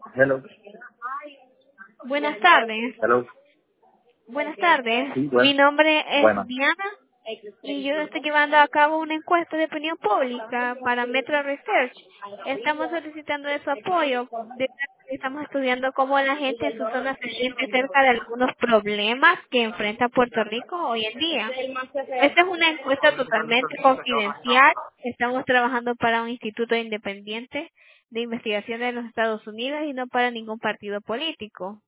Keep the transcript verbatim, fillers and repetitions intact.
Hello. Buenas tardes. Hello. Buenas tardes. Sí, Mi bueno. nombre es Bueno. Diana y yo estoy llevando a cabo una encuesta de opinión pública para Metro Research. Estamos solicitando de su apoyo. De- Estamos estudiando cómo la gente en su zona se siente cerca de algunos problemas que enfrenta Puerto Rico hoy en día. Esta es una encuesta totalmente confidencial. Estamos trabajando para un instituto independiente de investigación de los Estados Unidos y no para ningún partido político.